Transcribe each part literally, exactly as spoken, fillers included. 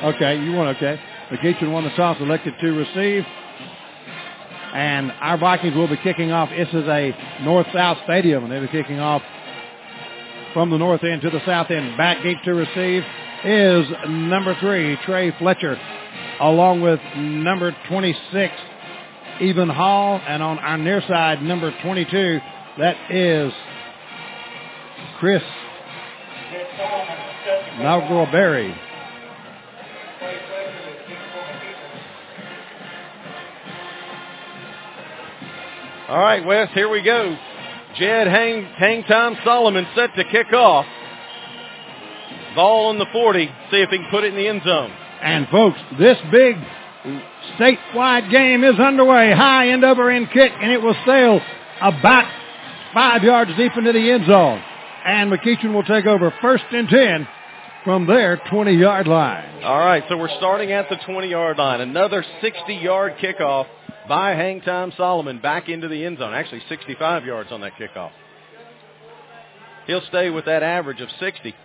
Okay, you want okay. McEachern won the toss, elected to receive. And our Vikings will be kicking off. This is a north-south stadium, and they'll be kicking off from the north end to the south end. Back gate to receive is number three, Trey Fletcher, along with number twenty-six, Eben Hall. And on our near side, number twenty-two, that is Chris Nagelberry. All right, Wes, here we go. Jed Hang, Hang Time Solomon set to kick off. Ball on the forty. See if he can put it in the end zone. And, folks, this big statewide game is underway. High end over end kick, and it will sail about five yards deep into the end zone. And McEachern will take over first and ten from their twenty-yard line. All right, so we're starting at the twenty-yard line. Another sixty-yard kickoff by Hang Time Solomon back into the end zone. Actually, sixty-five yards on that kickoff. He'll stay with that average of sixty.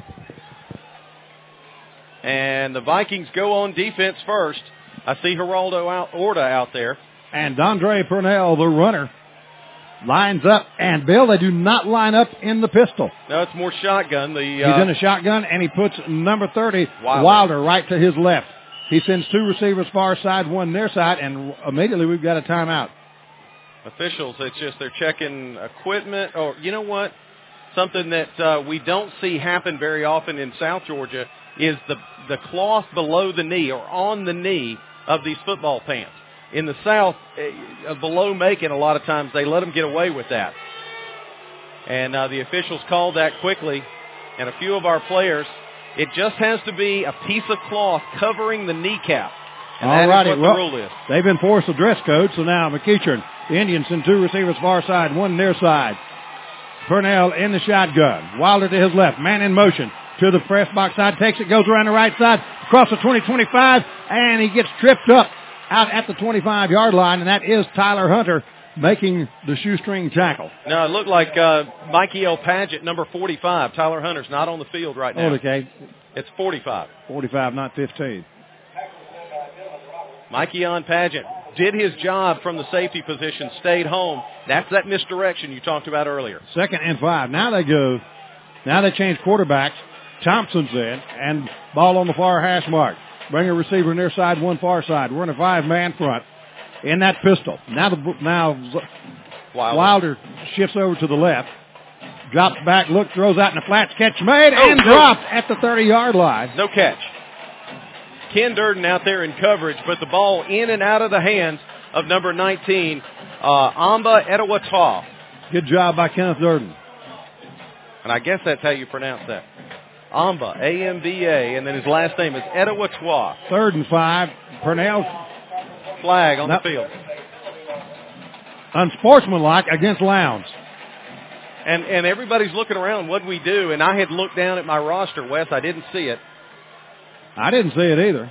And the Vikings go on defense first. I see Geraldo out, Orta out there. And Dondre Purnell, the runner, lines up. And, Bill, they do not line up in the pistol. No, it's more shotgun. The, He's uh, in a shotgun, and he puts number thirty, Wilder. Wilder, right to his left. He sends two receivers far side, one near side, and immediately we've got a timeout. Officials, it's just they're checking equipment. Or, you know what? Something that uh, we don't see happen very often in South Georgia is the, the cloth below the knee or on the knee of these football pants. In the South, uh, below Macon, a lot of times they let them get away with that. And uh, the officials called that quickly, and a few of our players, it just has to be a piece of cloth covering the kneecap. And All that righty. is what Well, the rule is. They've been forced to dress code, so now McEachern, the Indians, send two receivers far side, one near side. Purnell in the shotgun. Wilder to his left. Man in motion to the press box side. Takes it, goes around the right side, across the twenty, twenty-five, and he gets tripped up out at the twenty-five-yard line, and that is Tyler Hunter making the shoestring tackle. No, it looked like uh, Mikey L. Paget, number forty-five. Tyler Hunter's not on the field right now. Oh, okay. It's forty-five. forty-five, not fifteen. Mikey on Paget did his job from the safety position, stayed home. That's that misdirection you talked about earlier. Second and five. Now they go, now they change quarterbacks. Thompson's in, and ball on the far hash mark. Bring a receiver near side, one far side. We're in a five-man front in that pistol. Now, the, now Wilder. Wilder shifts over to the left, drops back, look, throws out in the flats, catch made, oh, and no. dropped at the thirty-yard line. No catch. Ken Durden out there in coverage, but the ball in and out of the hands of number nineteen, uh, Amba Edawatoa. Good job by Kenneth Durden. And I guess that's how you pronounce that. Amba, A M B A, and then his last name is Edawatoa. Third and five. Purnell. Flag on Nope. the field. Unsportsmanlike against Lowndes. And and everybody's looking around, what do we do? And I had looked down at my roster, Wes. I didn't see it. I didn't see it either.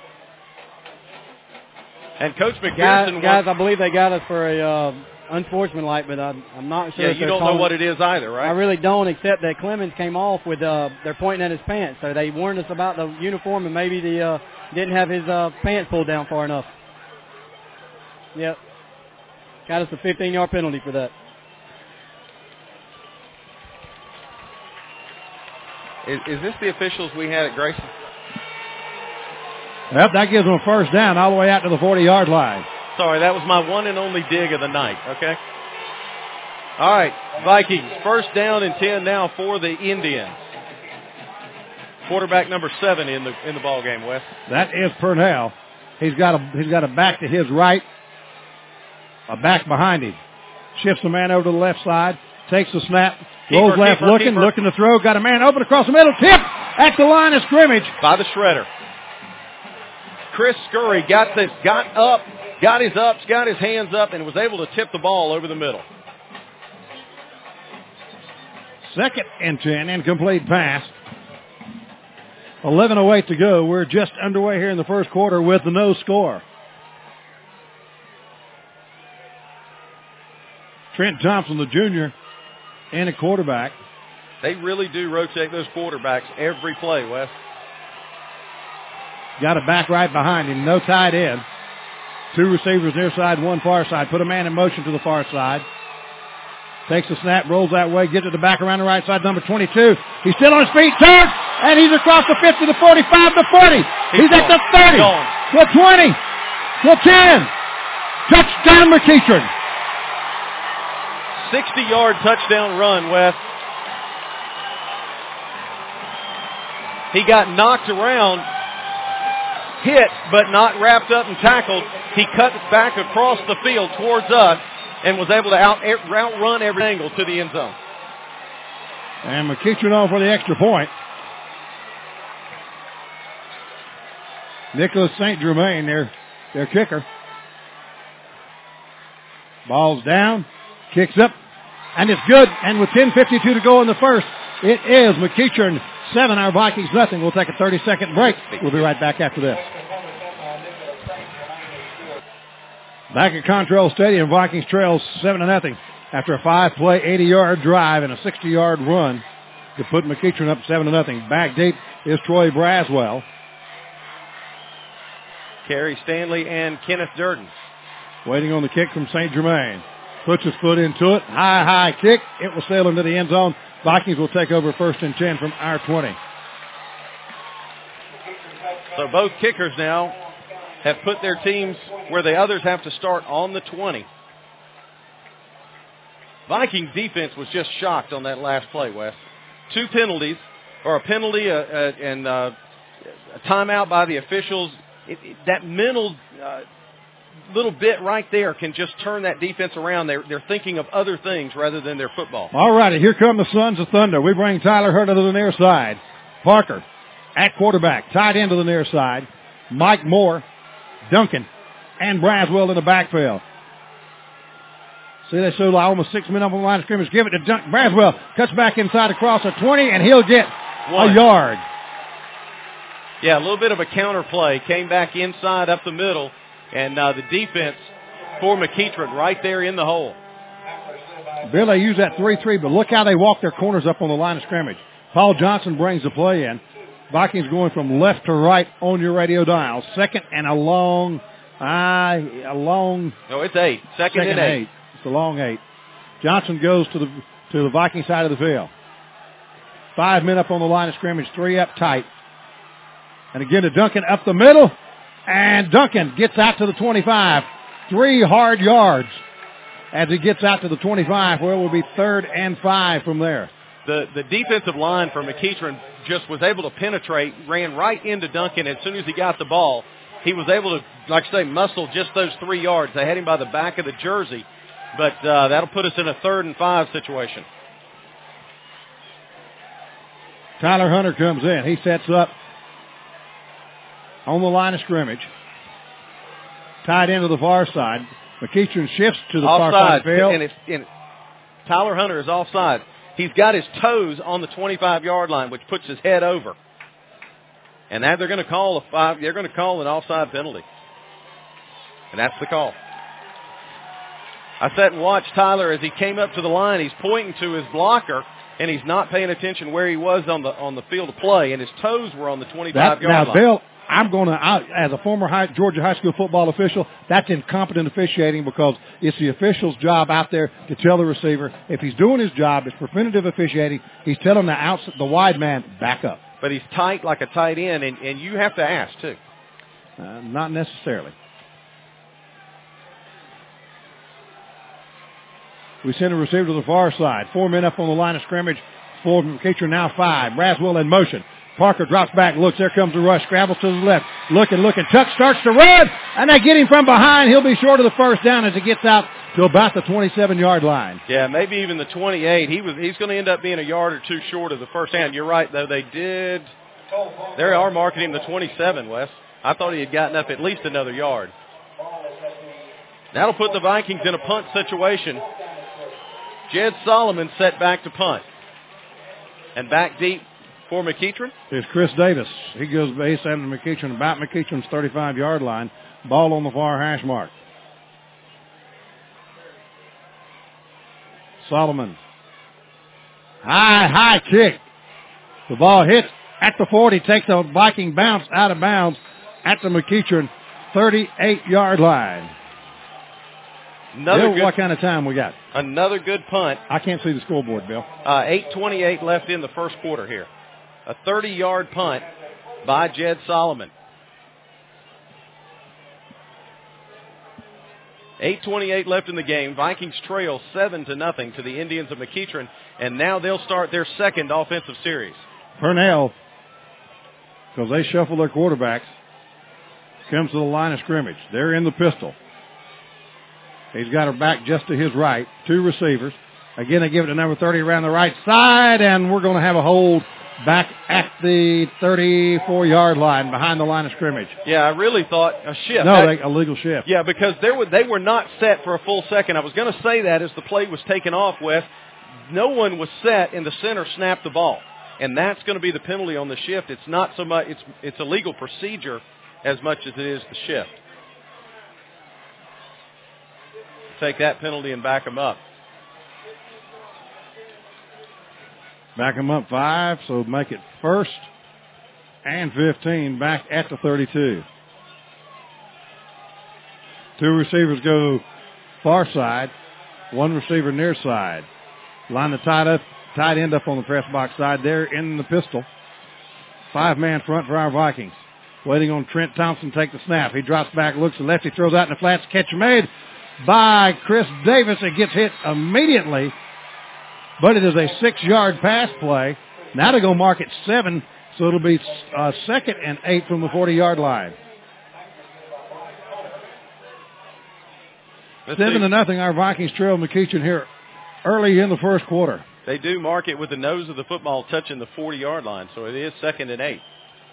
And Coach Guys, McPherson... guys I believe they got us for a uh, unsportsmanlike, but I'm, I'm not sure. Yeah, if you they're don't know calling, what it is either, right? I really don't, except that Clemens came off with, uh, they're pointing at his pants. So they warned us about the uniform and maybe the uh, didn't have his uh, pants pulled down far enough. Yep. Got us a fifteen-yard penalty for that. Is, is this the officials we had at Grayson? Yep, that gives them a first down all the way out to the forty-yard line. Sorry, that was my one and only dig of the night, okay? All right, Vikings, first down and ten now for the Indians. Quarterback number seven in the in the ball game, Wes. That is Purnell. He's got a he's got a back to his right, a back behind him. Shifts the man over to the left side, takes the snap, rolls Keeper, left, keeper, looking, keeper. looking to throw, got a man open across the middle, tip at the line of scrimmage. By the shredder. Chris Scurry got this, got up, got his ups, got his hands up, and was able to tip the ball over the middle. Second and ten, incomplete pass. eleven oh eight to go. We're just underway here in the first quarter with the no score. Trent Thompson, the junior, and a quarterback. They really do rotate those quarterbacks every play, Wes. got a back right behind him. No tight end. Two receivers near side, one far side. Put a man in motion to the far side. Takes the snap, rolls that way, gets it to back around the right side, number twenty-two. He's still on his feet, turns, and he's across the fifty, the forty-five, the forty. He's, he's at the thirty, the twenty, the ten. Touchdown, McEachern. sixty-yard touchdown run, Wes. He got knocked around, hit, but not wrapped up and tackled. He cut back across the field towards us and was able to out, outrun every angle to the end zone. And McEachern on for the extra point. Nicholas Saint Germain, their, their kicker. Ball's down, kicks up, and it's good. And with ten fifty-two to go in the first, it is McEachern seven, our Vikings nothing. We'll take a thirty-second break. We'll be right back after this. Back at Contrail Stadium, Vikings trail seven to nothing after a five-play, eighty-yard drive and a sixty-yard run to put McEachern up seven to nothing. Back deep is Troy Braswell. Kerry Stanley and Kenneth Durden. Waiting on the kick from Saint Germain. Puts his foot into it. High, high kick. It will sail into the end zone. Vikings will take over first and ten from our twenty. So both kickers now have put their teams where the others have to start on the twenty. Vikings defense was just shocked on that last play, Wes. Two penalties, or a penalty uh, uh, and uh, a timeout by the officials. It, it, that mental uh, little bit right there can just turn that defense around. They're, they're thinking of other things rather than their football. All righty, here come the Sons of Thunder. We bring Tyler Herter to the near side. Parker at quarterback, tight end to the near side. Mike Moore, Duncan, and Braswell in the backfield. See, they show almost six men up on the line of scrimmage. Give it to Duncan. Braswell cuts back inside across a twenty, and he'll get One. a yard. Yeah, a little bit of a counter play. Came back inside up the middle, and uh, the defense for McEachern right there in the hole. Bill, they use that three three, but look how they walk their corners up on the line of scrimmage. Paul Johnson brings the play in. Vikings going from left to right on your radio dial. Second and a long, uh, a long. No, it's eight. Second, second and eight. eight. It's a long eight. Johnson goes to the to the Viking side of the field. Five men up on the line of scrimmage, three up tight. And again to Duncan up the middle. And Duncan gets out to the twenty-five. Three hard yards as he gets out to the twenty-five, where it will be third and five from there. The the defensive line for McEachern just was able to penetrate, ran right into Duncan. As soon as he got the ball, he was able to, like I say, muscle just those three yards. They had him by the back of the jersey, but uh, that'll put us in a third and five situation. Tyler Hunter comes in. He sets up on the line of scrimmage. Tied into the far side. McEachern shifts to the offside. far side field. And, it's, and Tyler Hunter is offside. He's got his toes on the twenty-five-yard line, which puts his head over. And now they're going to call a five. They're going to call an offside penalty, and that's the call. I sat and watched Tyler as he came up to the line. He's pointing to his blocker, and he's not paying attention where he was on the on the field of play, and his toes were on the twenty-five-yard line. Now, Bill, I'm going to, as a former high, Georgia high school football official, that's incompetent officiating because it's the official's job out there to tell the receiver if he's doing his job. It's preventative officiating. He's telling the outs, the wide man, back up. But he's tight like a tight end, and, and you have to ask, too. Uh, not necessarily. We send a receiver to the far side. Four men up on the line of scrimmage. Four from McEachern, now five. Braswell in motion. Parker drops back, looks, there comes the rush, scrambles to the left, looking, looking, Tuck starts to run, and they get him from behind. He'll be short of the first down as he gets out to about the twenty-seven-yard line. Yeah, maybe even the twenty-eight. He was he's going to end up being a yard or two short of the first down. You're right, though. They did. They are marking him the twenty-seven, Wes. I thought he had gotten up at least another yard. That'll put the Vikings in a punt situation. Jed Solomon set back to punt. And back deep for McEachern is Chris Davis. He goes base after McEachern, about McEachern's thirty-five-yard line. Ball on the far hash mark. Solomon. High, high kick. The ball hits at the forty, takes a Viking bounce out of bounds at the McEachern thirty-eight-yard line. Another Bill, good, what kind of time we got? Another good punt. I can't see the scoreboard, Bill. Uh, eight twenty-eight left in the first quarter here. A thirty-yard punt by Jed Solomon. eight twenty-eight left in the game. Vikings trail seven to nothing to the Indians of McEachern, and now they'll start their second offensive series. Purnell, because they shuffle their quarterbacks, comes to the line of scrimmage. They're in the pistol. He's got her back just to his right. Two receivers. Again, they give it to number thirty around the right side, and we're going to have a hold back at the thirty-four-yard line behind the line of scrimmage. Yeah, I really thought a shift. No, that, they, a legal shift. Yeah, because they were, they were not set for a full second. I was going to say that as the play was taken off, Wes. No one was set, and the center snapped the ball. And that's going to be the penalty on the shift. It's not so much, it's, it's a legal procedure as much as it is the shift. Take that penalty and back them up. Back them up five, so make it first and fifteen back at the thirty-two. Two receivers go far side, one receiver near side. Line the tight, up, tight end up on the press box side there in the pistol. Five-man front for our Vikings. Waiting on Trent Thompson to take the snap. He drops back, looks to left, he throws out in the flats. Catch made by Chris Davis. It gets hit immediately, but it is a six-yard pass play. Now to go mark it seven, so it'll be uh, second and eight from the forty-yard line. Let's Seven see. to nothing. Our Vikings trail McEachern here early in the first quarter. They do mark it with the nose of the football touching the forty-yard line, so it is second and eight.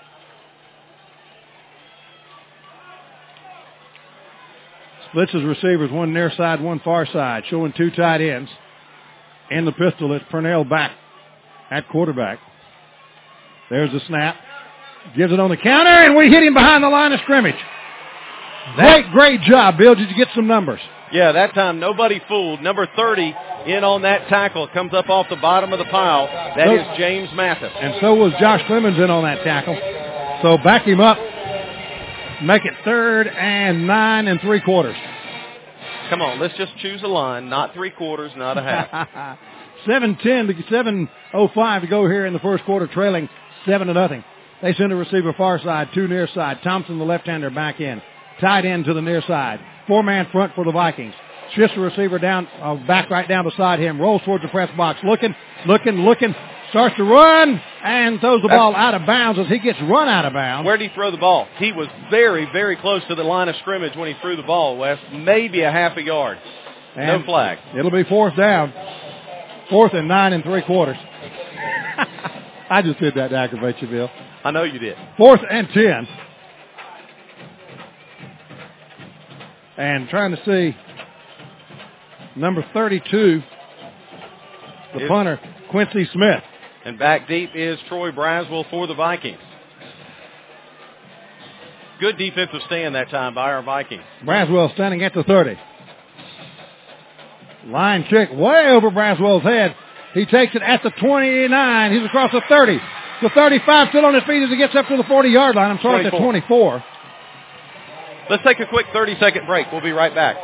Splits his receivers, one near side, one far side, showing two tight ends. In the pistol, it's Purnell back at quarterback. There's the snap. Gives it on the counter, and we hit him behind the line of scrimmage. Great, great job, Bill. Did you get some numbers? Yeah, that time nobody fooled. Number thirty in on that tackle. Comes up off the bottom of the pile. That So- is James Mathis. And so was Josh Clemens in on that tackle. So back him up. Make it third and nine and three quarters. Come on, let's just choose a line. Not three quarters, not a half. seven ten to seven oh five to go here in the first quarter, trailing seven to nothing. They send a receiver far side, two near side. Thompson, the left-hander, back in. Tight end to the near side. Four-man front for the Vikings. Shifts the receiver down, uh, back right down beside him. Rolls towards the press box. Looking, looking, looking. Starts to run and throws the ball out of bounds as he gets run out of bounds. Where did he throw the ball? He was very, very close to the line of scrimmage when he threw the ball, Wes. Maybe a half a yard. And no flag. It'll be fourth down. Fourth and nine and three quarters. I just did that to aggravate you, Bill. I know you did. Fourth and ten. And trying to see number thirty-two, the It's- punter, Quincy Smith. And back deep is Troy Braswell for the Vikings. Good defensive stand that time by our Vikings. Braswell standing at the thirty. Line check way over Braswell's head. He takes it at the twenty-nine. He's across the thirty. The thirty-five still on his feet as he gets up to the forty-yard line. I'm sorry, at the twenty-four. Let's take a quick thirty-second break. We'll be right back.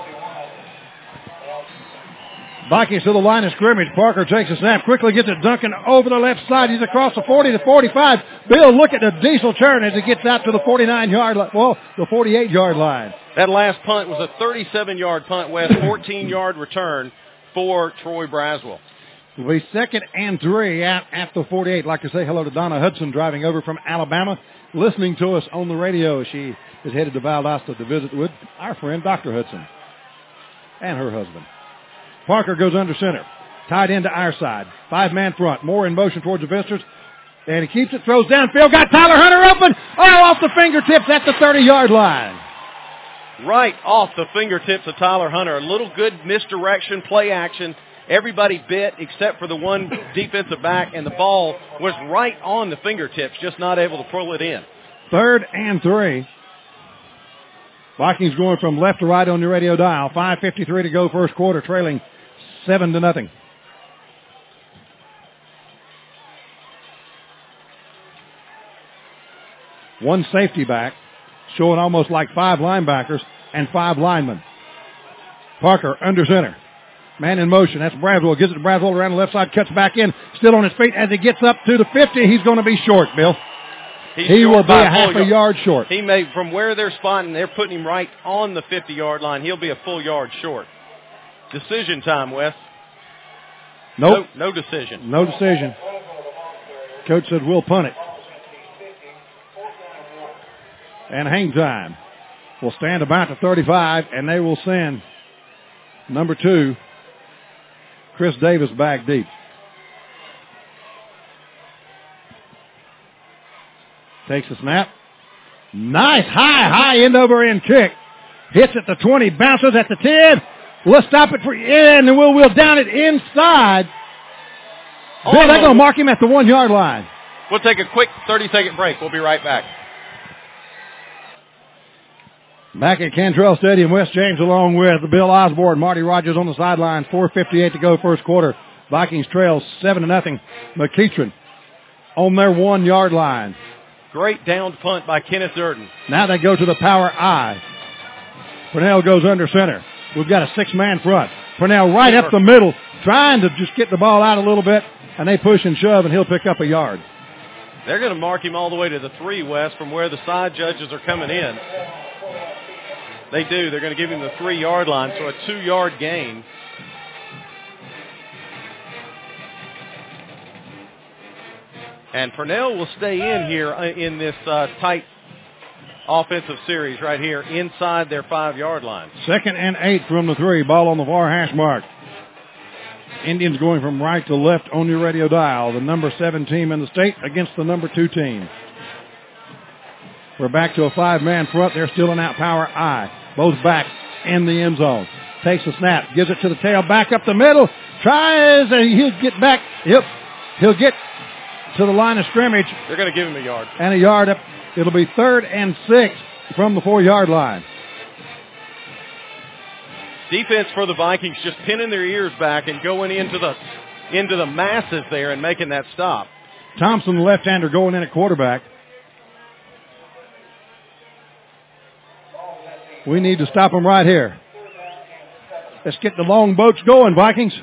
Vikings to the line of scrimmage. Parker takes a snap, quickly gets it Duncan over the left side. He's across the forty to forty-five. Bill, look at the diesel turn as he gets out to the forty-nine-yard line. Well, the forty-eight-yard line. That last punt was a thirty-seven-yard punt, West, fourteen-yard return for Troy Braswell. It'll be second and three at, at the forty-eight. I'd like to say hello to Donna Hudson driving over from Alabama, listening to us on the radio. She is headed to Valdosta to visit with our friend Doctor Hudson and her husband. Parker goes under center. Tied into our side. Five-man front. More in motion towards the visitors. And he keeps it, throws downfield. Got Tyler Hunter open. Oh, off the fingertips at the thirty-yard line. Right off the fingertips of Tyler Hunter. A little good misdirection, play action. Everybody bit except for the one defensive back, and the ball was right on the fingertips, just not able to pull it in. Third and three. Vikings going from left to right on your radio dial. five fifty-three to go first quarter, trailing seven to nothing. One safety back. showing almost like five linebackers and five linemen. Parker under center. Man in motion. That's Braswell. Gives it to Braswell around the left side. Cuts back in. Still on his feet. As he gets up to the fifty, he's going to be short, Bill. He's he will be a half yard. a yard short. He may, from where they're spotting, they're putting him right on the fifty-yard line. He'll be a full yard short. Decision time, Wes. Nope. No, no decision. No decision. Coach said we'll punt it. And hang time. Will stand about the thirty-five, and they will send number two, Chris Davis, back deep. Takes a snap. Nice high, high end over end kick. Hits at the twenty, bounces at the ten. We'll stop it for in, and we'll wheel down it inside. Oh, Bill, they're going to mark him at the one-yard line. We'll take a quick thirty-second break. We'll be right back. Back at Cantrell Stadium, West James along with Bill Osborne, Marty Rogers on the sideline. four fifty-eight to go first quarter. Vikings trail seven to nothing. McEachern on their one-yard line. Great downed punt by Kenneth Durden. Now they go to the power I. Purnell goes under center. We've got a six-man front. Purnell right up the middle, trying to just get the ball out a little bit, and they push and shove, and he'll pick up a yard. They're going to mark him all the way to the three, West, from where the side judges are coming in. They do. They're going to give him the three-yard line, so a two-yard gain. And Purnell will stay in here in this uh, tight offensive series right here inside their five-yard line. Second and eight from the three. Ball on the far hash mark. Indians going from right to left on your radio dial. The number seven team in the state against the number two team. We're back to a five-man front. They're still in that power I. Both backs in the end zone. Takes a snap. Gives it to the tail. Back up the middle. Tries, and he'll get back. Yep. He'll get to the line of scrimmage. They're going to give him a yard. And a yard up. It'll be third and six from the four-yard line. Defense for the Vikings just pinning their ears back and going into the into the masses there and making that stop. Thompson, the left-hander, going in at quarterback. We need to stop them right here. Let's get the long boats going, Vikings.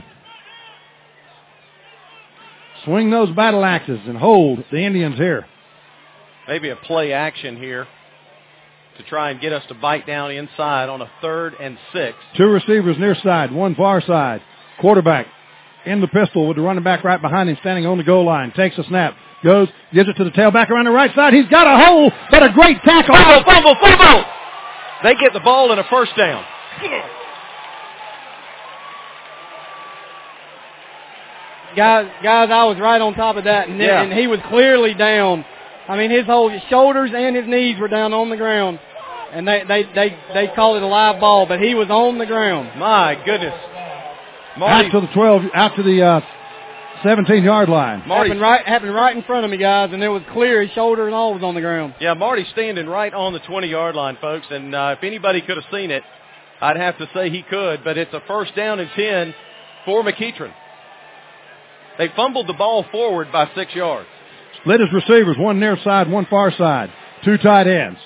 Swing those battle axes and hold the Indians here. Maybe a play action here to try and get us to bite down inside on a third and six. Two receivers near side, one far side. Quarterback in the pistol with the running back right behind him standing on the goal line. Takes a snap, goes, gives it to the tailback around the right side. He's got a hole, but a great tackle. Fumble, fumble, fumble! They get the ball and a first down. Guys, guys, I was right on top of that, and, yeah. and he was clearly down. I mean, his whole his shoulders and his knees were down on the ground, and they they they they called it a live ball, but he was on the ground. My goodness, Marty, out to the twelve, out to the uh, seventeen-yard line. Marty happened right happened right in front of me, guys, and it was clear his shoulder and all was on the ground. Yeah, Marty's standing right on the twenty-yard line, folks, and uh, if anybody could have seen it, I'd have to say he could. But it's a first down and ten for McEachern. They fumbled the ball forward by six yards. Split his receivers, one near side, one far side. Two tight ends.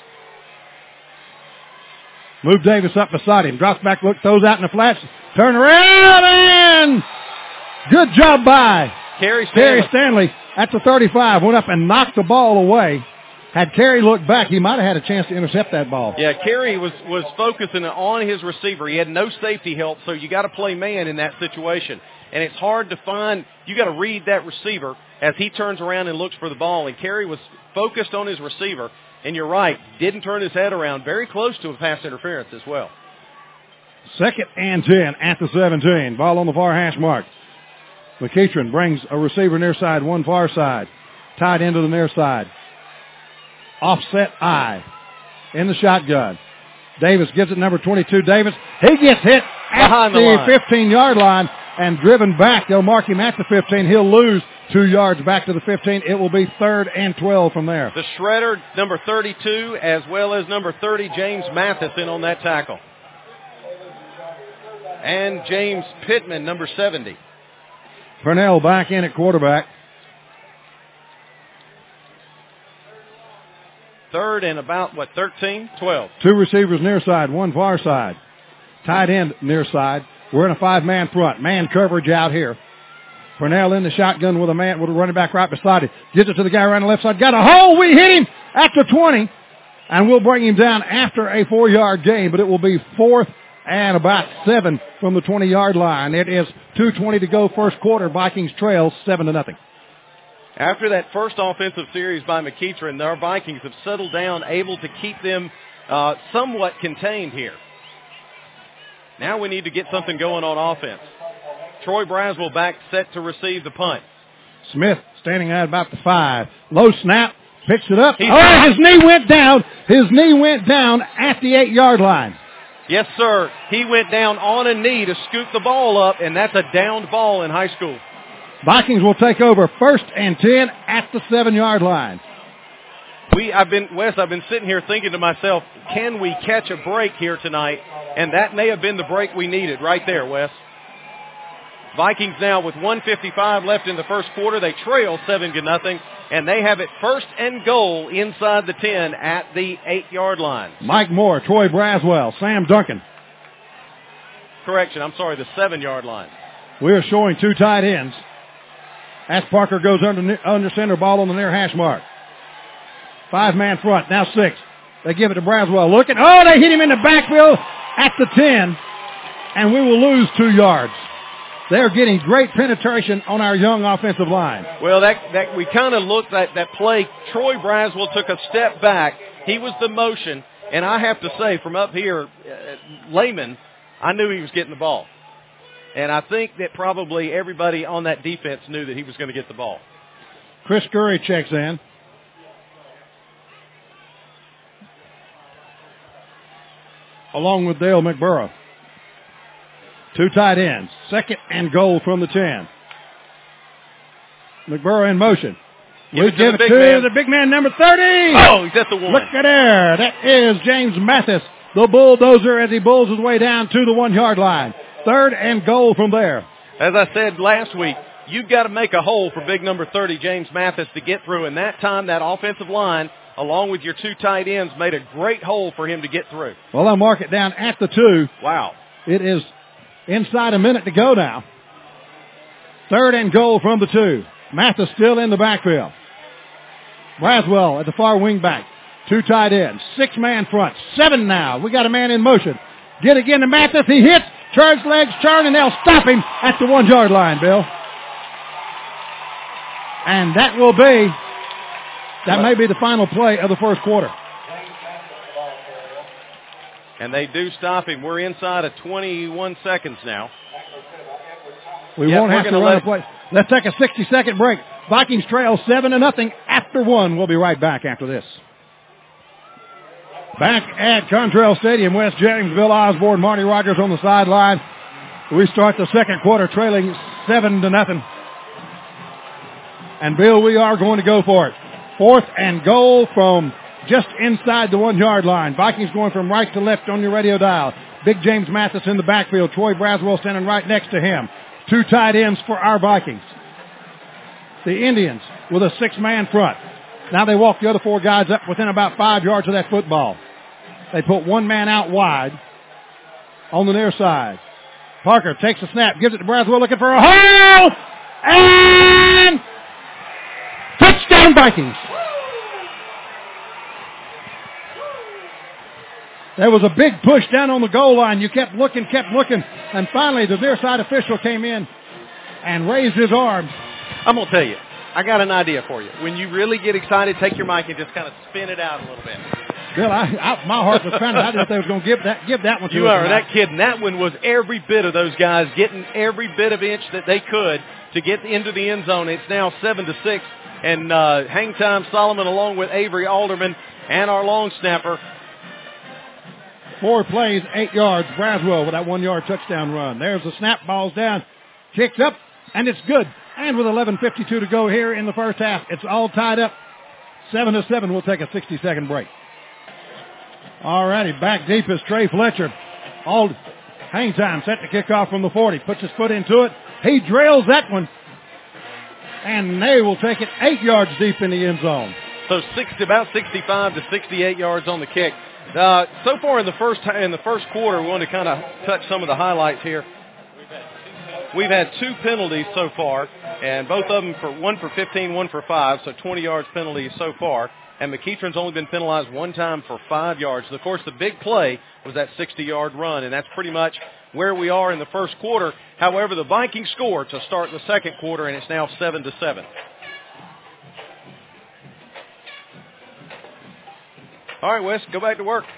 Move Davis up beside him. Drops back, look, throws out in the flats. Turn around, and good job by Kerry Stanley. Kerry Stanley at the thirty-five. Went up and knocked the ball away. Had Kerry looked back, he might have had a chance to intercept that ball. Yeah, Kerry was, was focusing on his receiver. He had no safety help, so you got to play man in that situation. And it's hard to find, you got to read that receiver as he turns around and looks for the ball. And Kerry was focused on his receiver. And you're right, didn't turn his head around. Very close to a pass interference as well. Second and ten at the seventeen. Ball on the far hash mark. McEachern brings a receiver near side, one far side. Tied into the near side. Offset I in the shotgun. Davis gives it number twenty-two. Davis, he gets hit at Behind the, the fifteen-yard line and driven back. They'll mark him at the fifteen. He'll lose two yards back to the fifteen. It will be third and twelve from there. The shredder, number thirty-two, as well as number thirty, James Matheson on that tackle. And James Pittman, number seventy. Purnell back in at quarterback. Third and about, what, thirteen? twelve. Two receivers near side, one far side. Tight end near side. We're in a five-man front. Man coverage out here. Purnell in the shotgun with a man, with a running back right beside him. Gives it to the guy around the left side. Got a hole. We hit him at the twenty. And we'll bring him down after a four-yard gain, but it will be fourth and about seven from the twenty-yard line. It is two twenty to go first quarter. Vikings trail seven to nothing. After that first offensive series by McEachern, our Vikings have settled down, able to keep them uh, somewhat contained here. Now we need to get something going on offense. Troy Braswell back set to receive the punt. Smith standing at about the five. Low snap. Picks it up. He's oh, his knee went down. His knee went down at the eight-yard line. Yes, sir. He went down on a knee to scoop the ball up, and that's a downed ball in high school. Vikings will take over first and ten at the seven-yard line. We, I've been, Wes, I've been sitting here thinking to myself, can we catch a break here tonight? And that may have been the break we needed right there, Wes. Vikings now with one fifty-five left in the first quarter. They trail seven to nothing, and they have it first and goal inside the ten at the eight-yard line. Mike Moore, Troy Braswell, Sam Duncan. Correction, I'm sorry, the seven-yard line. We are showing two tight ends. As Parker goes under, under center, ball on the near hash mark. Five-man front, now six. They give it to Braswell. Looking, oh, they hit him in the backfield at the ten, and we will lose two yards. They're getting great penetration on our young offensive line. Well, that, that we kind of looked at that play. Troy Braswell took a step back. He was the motion, and I have to say, from up here, uh, layman, I knew he was getting the ball. And I think that probably everybody on that defense knew that he was going to get the ball. Chris Curry checks in. Along with Dale McBurrow. Two tight ends. Second and goal from the ten. McBurrow in motion. Give we it to give the it big to man. the big man, number thirty. Oh, he's at the one. Look at there. That is James Mathis, the bulldozer, as he bulls his way down to the one-yard line. Third and goal from there. As I said last week, you've got to make a hole for big number thirty, James Mathis, to get through. And that time, that offensive line, along with your two tight ends, made a great hole for him to get through. Well, I'll mark it down at the two. Wow. It is inside a minute to go now. Third and goal from the two. Mathis still in the backfield. Braswell at the far wing back. Two tight ends. Six-man front. Seven now. We got a man in motion. Get again to Mathis. He hits. Turns legs, turn, and they'll stop him at the one-yard line, Bill. And that will be, that may be the final play of the first quarter. And they do stop him. We're inside of twenty-one seconds now. We yep, won't have to run a play. Let's take a sixty-second break. Vikings trail seven to nothing after one. We'll be right back after this. Back at Contrail Stadium, West James, Bill Osborne, Marty Rogers on the sideline. We start the second quarter trailing seven to nothing. And Bill, we are going to go for it. Fourth and goal from just inside the one-yard line. Vikings going from right to left on your radio dial. Big James Mathis in the backfield. Troy Braswell standing right next to him. Two tight ends for our Vikings. The Indians with a six-man front. Now they walk the other four guys up within about five yards of that football. They put one man out wide on the near side. Parker takes a snap, gives it to Braswell looking for a hole, and touchdown Vikings. There was a big push down on the goal line. You kept looking, kept looking, and finally the near side official came in and raised his arms. I'm going to tell you, I got an idea for you. When you really get excited, take your mic and just kind of spin it out a little bit. Bill, I, I, my heart was trying to, I didn't think they was going to give that, give that one to You us are tonight. that kid, and that one was every bit of those guys getting every bit of inch that they could to get into the end zone. It's now seven to six, and uh, hang time Solomon along with Avery Alderman and our long snapper. Four plays, eight yards. Braswell with that one-yard touchdown run. There's the snap, ball's down, kicks up, and it's good. And with eleven fifty-two to go here in the first half, it's all tied up. Seven to seven. We'll take a sixty-second break. All righty, back deep is Trey Fletcher. All hang time, set to kick off from the forty. Puts his foot into it. He drills that one. And they will take it eight yards deep in the end zone. So sixty, about sixty-five to sixty-eight yards on the kick. Uh, so far in the first in the first quarter, we want to kind of touch some of the highlights here. We've had two penalties so far, and both of them for one for fifteen, one for five, so twenty yards penalties so far. And McEachern's only been penalized one time for five yards. Of course, the big play was that sixty-yard run, and that's pretty much where we are in the first quarter. However, the Vikings score to start the second quarter, and it's now seven to seven. All right, Wes, go back to work.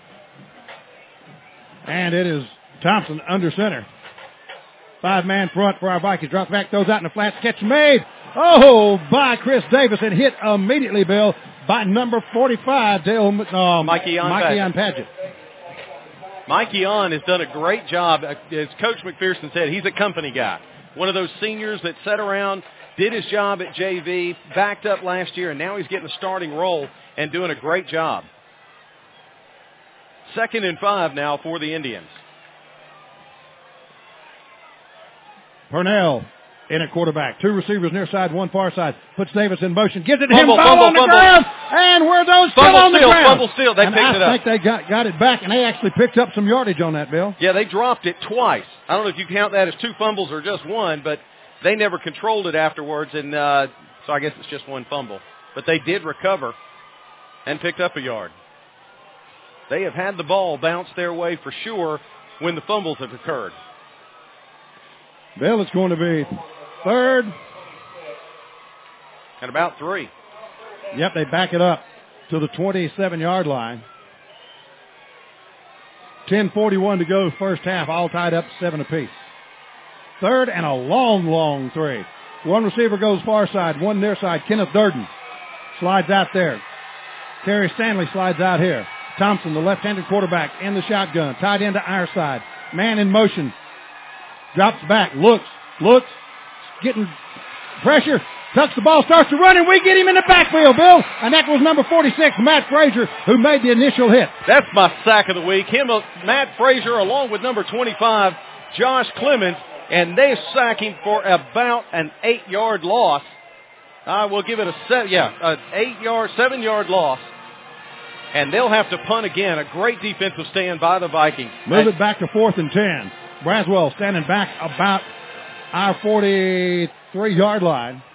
And it is Thompson under center. Five-man front for our Vikings. Drops back, throws out in the flats. Catch made. Oh, by Chris Davis, and hit immediately, Bill, by number forty-five, Dale, um, Mikey Paget. Paget. Mikey On has done a great job. As Coach McPherson said, he's a company guy. One of those seniors that sat around, did his job at J V, backed up last year, and now he's getting a starting role and doing a great job. Second and five now for the Indians. Purnell in at quarterback. Two receivers near side, one far side. Puts Davis in motion. Gives it to fumble, him. Ball fumble, on the fumble. ground. And where those fumble still on steal, the ground? Fumble steal. They and picked I it up. I think they got, got it back, and they actually picked up some yardage on that, Bill. Yeah, they dropped it twice. I don't know if you count that as two fumbles or just one, but they never controlled it afterwards, and uh, so I guess it's just one fumble. But they did recover and picked up a yard. They have had the ball bounce their way for sure when the fumbles have occurred. Bill, it's going to be third. At about three. Yep, they back it up to the twenty-seven-yard line. ten forty-one to go first half, all tied up seven apiece. Third and a long, long three. One receiver goes far side, one near side. Kenneth Durden slides out there. Kerry Stanley slides out here. Thompson, the left-handed quarterback, in the shotgun, tied into our side. Man in motion. Drops back, looks, looks, getting pressure. Tucks the ball, starts to run, and we get him in the backfield, Bill. And that was number forty-six, Matt Frazier, who made the initial hit. That's my sack of the week. Him, Matt Frazier, along with number twenty-five, Josh Clemens, and they sack him for about an eight-yard loss. I will give it a seven, yeah, an eight-yard, seven-yard loss. And they'll have to punt again. A great defensive stand by the Vikings. Move it back to fourth and ten. Braswell standing back about our forty-three-yard line.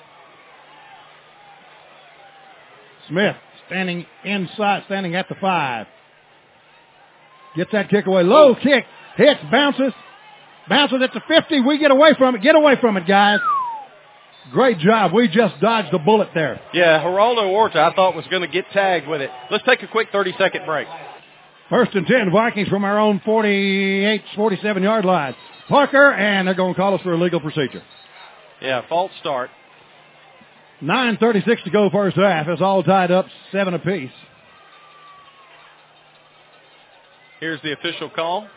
Smith standing inside, standing at the five. Gets that kick away. Low kick. Hits, bounces. Bounces at the fifty. We get away from it. Get away from it, guys. Great job. We just dodged the bullet there. Yeah, Geraldo Orta, I thought, was going to get tagged with it. Let's take a quick thirty-second break. First and ten, Vikings from our own forty-eight, forty-seven-yard line. Parker, and they're going to call us for a legal procedure. Yeah, false start. nine thirty-six to go first half. It's all tied up, seven apiece. Here's the official call.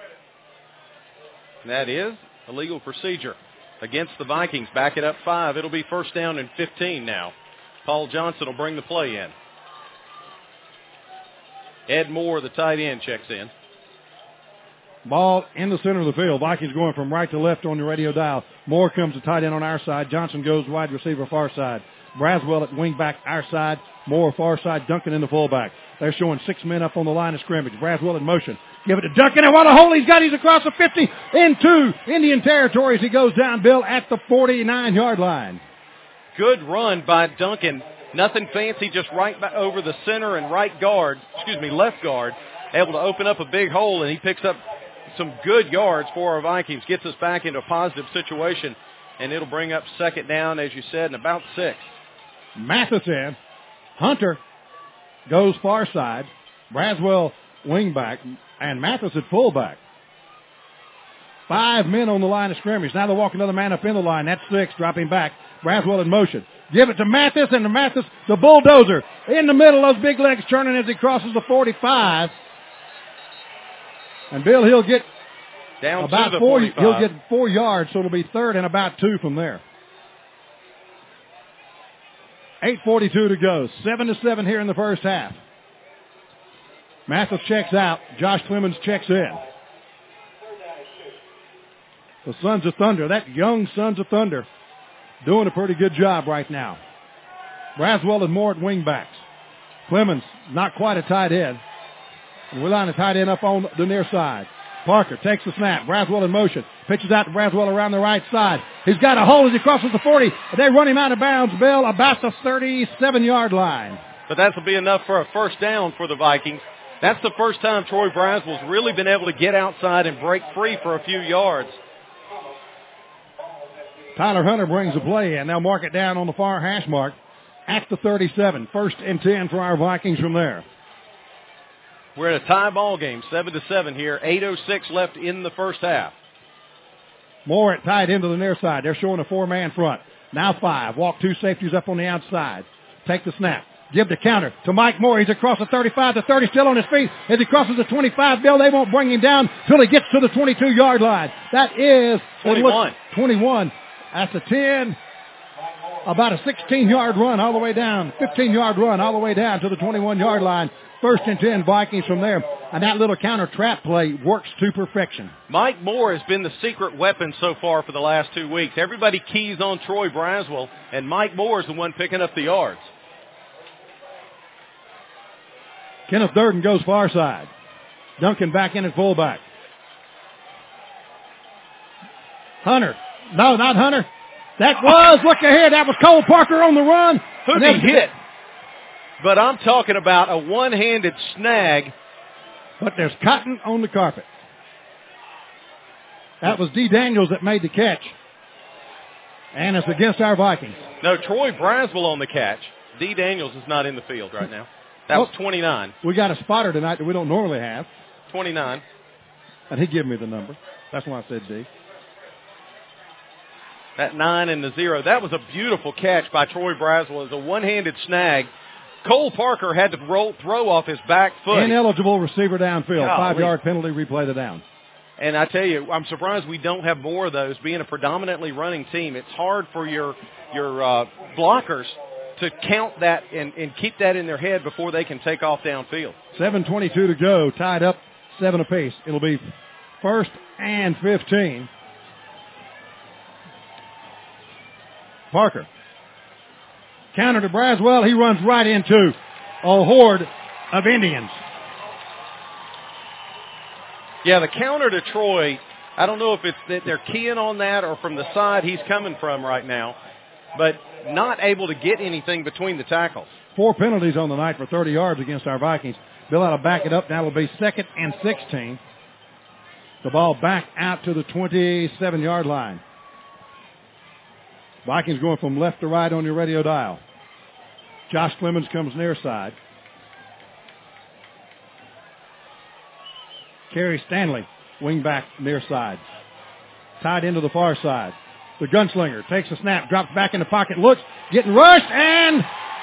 And that is a legal procedure against the Vikings. Back it up five. It'll be first down and fifteen now. Paul Johnson will bring the play in. Ed Moore, the tight end, checks in. Ball in the center of the field. Vikings going from right to left on the radio dial. Moore comes to tight end on our side. Johnson goes wide receiver far side. Braswell at wing back our side. Moore far side. Duncan in the fullback. They're showing six men up on the line of scrimmage. Braswell in motion. Give it to Duncan, and what a hole he's got. He's across the fifty into Indian territory as he goes down, Bill, at the forty-nine-yard line. Good run by Duncan. Nothing fancy, just right back over the center and right guard, excuse me, left guard, able to open up a big hole, and he picks up some good yards for our Vikings, gets us back into a positive situation, and it'll bring up second down, as you said, and about six. Matheson, Hunter goes far side, Braswell wingback, and Mathis at fullback. Five men on the line of scrimmage. Now they walk another man up in the line. That's six, dropping back. Braswell in motion. Give it to Mathis, and to Mathis, the bulldozer. In the middle, those big legs turning as he crosses the forty-five. And Bill, he'll get down about to the four. forty-five. He'll get four yards, so it'll be third and about two from there. eight forty-two to go. Seven to seven here in the first half. Mathis checks out. Josh Clemens checks in. The Sons of Thunder, that young Sons of Thunder, doing a pretty good job right now. Braswell and Moore at wingbacks. Clemens, not quite a tight end. And we line a tight end up on the near side. Parker takes the snap. Braswell in motion. Pitches out to Braswell around the right side. He's got a hole as he crosses the forty. They run him out of bounds, Bill, about the thirty-seven-yard line. But that will be enough for a first down for the Vikings. That's the first time Troy Braswell's really been able to get outside and break free for a few yards. Tyler Hunter brings the play in. They'll mark it down on the far hash mark at the thirty-seven. First and ten for our Vikings from there. We're at a tie ball game, seven to seven here. eight oh six left in the first half. Moore at tight end to the near side. They're showing a four-man front. Now five. Walk two safeties up on the outside. Take the snap. Give the counter to Mike Moore. He's across the thirty-five to thirty, still on his feet. As he crosses the twenty-five, Bill, they won't bring him down till he gets to the twenty-two-yard line. That is twenty-one. twenty-one. That's a ten. About a sixteen-yard run all the way down. fifteen-yard run all the way down to the twenty-one-yard line. First and ten Vikings from there. And that little counter trap play works to perfection. Mike Moore has been the secret weapon so far for the last two weeks. Everybody keys on Troy Braswell, and Mike Moore is the one picking up the yards. Kenneth Durden goes far side. Duncan back in at fullback. Hunter. No, not Hunter. That was, look ahead, that was Cole Parker on the run. Who'd he hit? But I'm talking about a one-handed snag. But there's cotton on the carpet. That was D. Daniels that made the catch. And it's against our Vikings. No, Troy Braswell on the catch. D. Daniels is not in the field right now. That was twenty-nine. We got a spotter tonight that we don't normally have. twenty-nine. And he gave me the number. That's why I said D. That nine and the zero. That was a beautiful catch by Troy Braswell. It was a one-handed snag. Cole Parker had to roll, throw off his back foot. Ineligible receiver downfield. Golly. Five-yard penalty, replay the down. And I tell you, I'm surprised we don't have more of those. Being a predominantly running team, it's hard for your your uh, blockers to count that and, and keep that in their head before they can take off downfield. seven twenty-two to go, tied up seven apiece. It'll be first and fifteen. Parker. Counter to Braswell. He runs right into a horde of Indians. Yeah, the counter to Troy, I don't know if it's that they're keying on that or from the side he's coming from right now, but not able to get anything between the tackles. Four penalties on the night for thirty yards against our Vikings. Bill ought to back it up. Now it'll be second and sixteen. The ball back out to the twenty-seven-yard line. Vikings going from left to right on your radio dial. Josh Clemens comes near side. Kerry Stanley, wing back near side. Tied into the far side. The gunslinger takes a snap, drops back in the pocket, looks, getting rushed, and...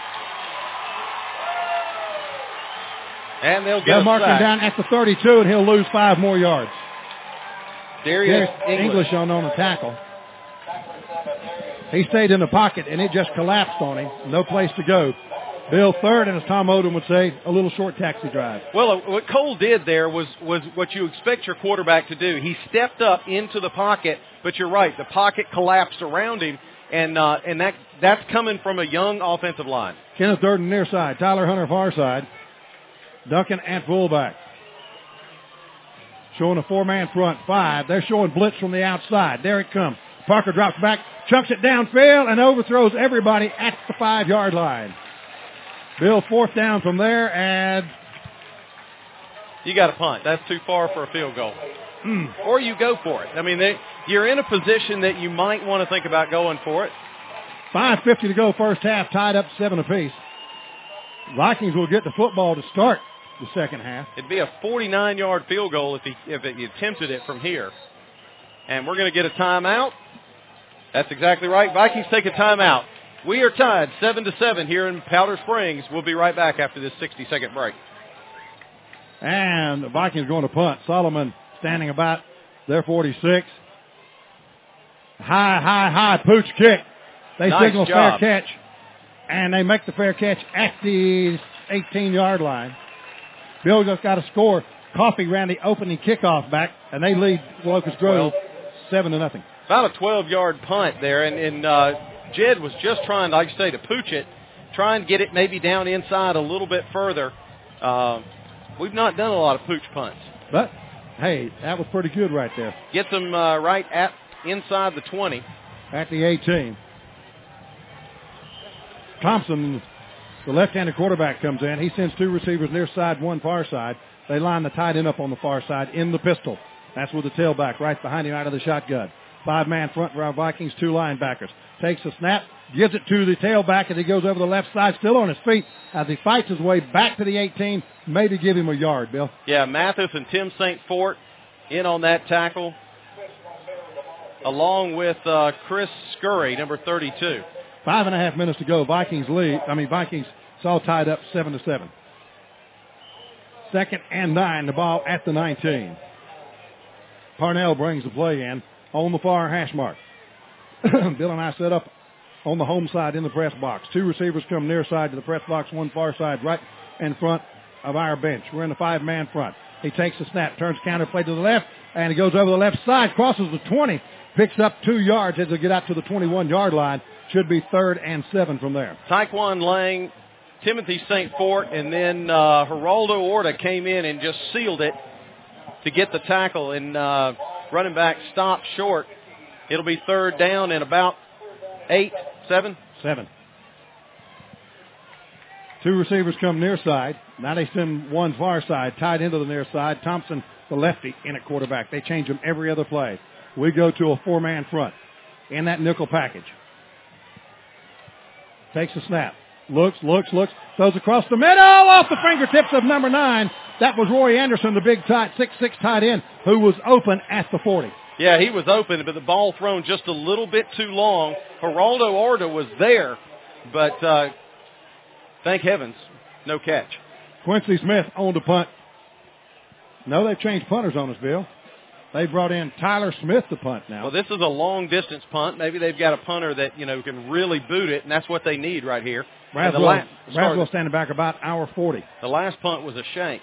And they'll get they'll a mark sack. him down at the thirty-two, and he'll lose five more yards. Darius English. English. English on, on the tackle. He stayed in the pocket, and it just collapsed on him. No place to go. Bill third, and as Tom Odom would say, a little short taxi drive. Well, uh, what Cole did there was, was what you expect your quarterback to do. He stepped up into the pocket, but you're right, the pocket collapsed around him, and uh, and that that's coming from a young offensive line. Kenneth Durden near side, Tyler Hunter far side, Duncan at fullback. Showing a four-man front, five. They're showing blitz from the outside. There it comes. Parker drops back, chucks it downfield, and overthrows everybody at the five-yard line. Bill, fourth down from there, and... You got to punt. That's too far for a field goal. Mm. Or you go for it. I mean, they, you're in a position that you might want to think about going for it. five fifty to go first half, tied up seven apiece. Vikings will get the football to start the second half. It'd be a forty-nine-yard field goal if he if he attempted it from here. And we're going to get a timeout. That's exactly right. Vikings take a timeout. We are tied seven to seven here in Powder Springs. We'll be right back after this sixty-second break. And the Vikings going to punt. Solomon standing about their forty-six. High, high, high pooch kick. They Nice signal job. fair catch. And they make the fair catch at the eighteen-yard line. Bill just got a score. Coffee ran the opening kickoff back, and they lead Locust Grove seven to nothing. About a twelve-yard punt there, and, and uh, Jed was just trying, like I say, to pooch it, try and get it maybe down inside a little bit further. Uh, we've not done a lot of pooch punts. But, hey, that was pretty good right there. Gets them uh, right at inside the twenty. At the eighteen. Thompson, the left-handed quarterback, comes in. He sends two receivers near side, one far side. They line the tight end up on the far side in the pistol. That's with the tailback right behind him out of the shotgun. Five-man front for our Vikings, two linebackers. Takes a snap, gives it to the tailback as he goes over the left side, still on his feet as he fights his way back to the eighteen. Maybe give him a yard, Bill. Yeah, Mathis and Tim Saint Fort in on that tackle, along with uh, Chris Scurry, number thirty-two. Five and a half minutes to go. Vikings lead. I mean, Vikings it's all tied up seven to seven. Second and nine. The ball at the nineteen. Parnell brings the play in on the far hash mark. Bill and I set up on the home side in the press box. Two receivers come near side to the press box, one far side right in front of our bench. We're in the five-man front. He takes the snap, turns counter play to the left, and he goes over the left side, crosses the twenty, picks up two yards as they get out to the twenty-one-yard line. Should be third and seven from there. Taekwon Lang, Timothy Saint Fort, and then uh, Geraldo Orta came in and just sealed it to get the tackle, and uh, running back stopped short. It'll be third down and about eight, seven? Seven. Two receivers come near side. Now they send one far side, tied into the near side. Thompson, the lefty, in at quarterback. They change him every other play. We go to a four-man front in that nickel package. Takes a snap. Looks, looks, looks. Throws across the middle off the fingertips of number nine. That was Roy Anderson, the big tight, six six tight end, who was open at the forty. Yeah, he was open, but the ball thrown just a little bit too long. Geraldo Orta was there, but uh, thank heavens, no catch. Quincy Smith on the punt. No, they've changed punters on us, Bill. They brought in Tyler Smith to punt now. Well, this is a long-distance punt. Maybe they've got a punter that, you know, can really boot it, and that's what they need right here. Braswell, Braswell standing back about hour forty. The last punt was a shank.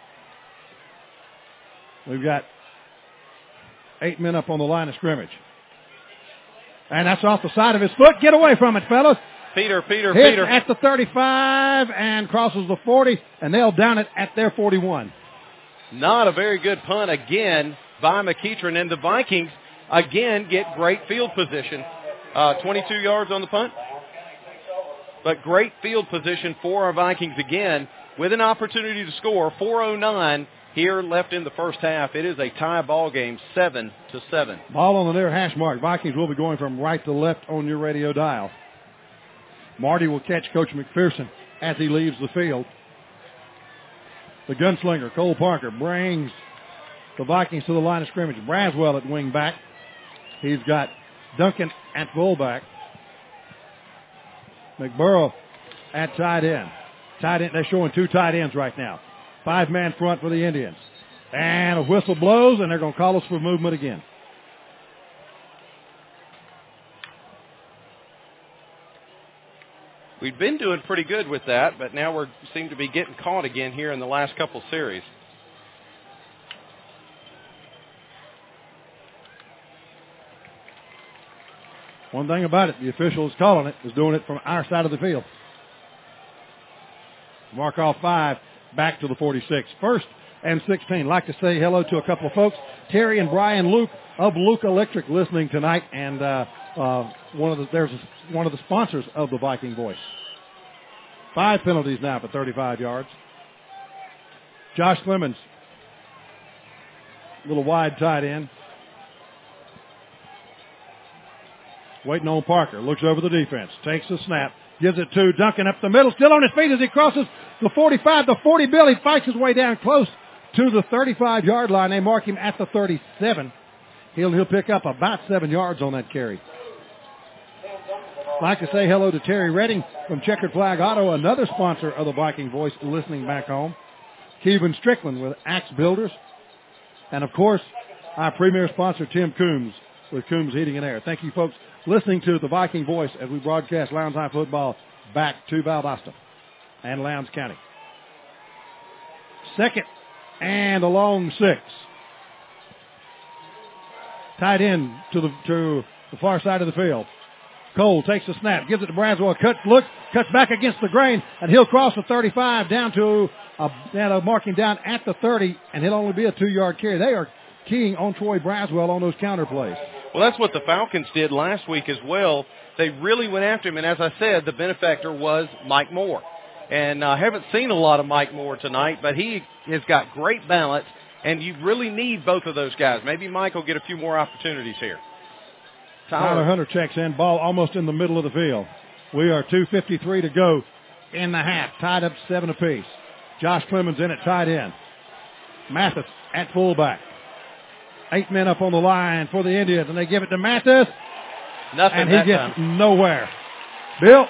We've got eight men up on the line of scrimmage. And that's off the side of his foot. Get away from it, fellas. Peter, Peter, Hits Peter. at the thirty-five and crosses the forty, and they'll down it at their forty-one. Not a very good punt again by McEachern, and the Vikings again get great field position. Uh, twenty-two yards on the punt, but great field position for our Vikings again with an opportunity to score. four oh nine here left in the first half. It is a tie ball game, seven to seven. Ball on the near hash mark. Vikings will be going from right to left on your radio dial. Marty will catch Coach McPherson as he leaves the field. The gunslinger, Cole Parker, brings the Vikings to the line of scrimmage. Braswell at wing back. He's got Duncan at fullback. McBurrow at tight end. Tight end. They're showing two tight ends right now. Five-man front for the Indians. And a whistle blows, and they're going to call us for movement again. We've been doing pretty good with that, but now we seem to be getting caught again here in the last couple series. One thing about it, the official is calling it, is doing it from our side of the field. Mark off five, back to the forty-six. First and sixteen. Like to say hello to a couple of folks. Terry and Brian Luke of Luke Electric listening tonight, and uh, uh, one of the there's one of the sponsors of the Viking Voice. Five penalties now for thirty-five yards. Josh Clemens, little wide tight end. Waiting on Parker. Looks over the defense. Takes the snap. Gives it to Duncan up the middle. Still on his feet as he crosses the forty-five, the forty. Bill, he fights his way down close to the thirty-five-yard line. They mark him at the thirty-seven. He'll, he'll pick up about seven yards on that carry. I'd like to say hello to Terry Redding from Checkered Flag Auto, another sponsor of the Viking Voice, listening back home. Kevin Strickland with Axe Builders. And, of course, our premier sponsor, Tim Coombs, with Coombs Heating and Air. Thank you, folks, listening to the Viking Voice as we broadcast Lowndes High football back to Valdosta and Lowndes County. Second and a long six. Tight end to the to the far side of the field. Cole takes the snap, gives it to Braswell, cuts, look, cuts back against the grain, and he'll cross the thirty-five down to a, down to marking down at the thirty, and it'll only be a two-yard carry. They are keying on Troy Braswell on those counter plays. Well, that's what the Falcons did last week as well. They really went after him, and as I said, the benefactor was Mike Moore. And I haven't seen a lot of Mike Moore tonight, but he has got great balance, and you really need both of those guys. Maybe Mike will get a few more opportunities here. Tyler, Tyler Hunter checks in, ball almost in the middle of the field. We are two fifty-three to go in the half, tied up seven apiece. Josh Clemens in at tight end. Mathis at fullback. Eight men up on the line for the Indians, and they give it to Mathis. Nothing and he that gets time. nowhere. Bill.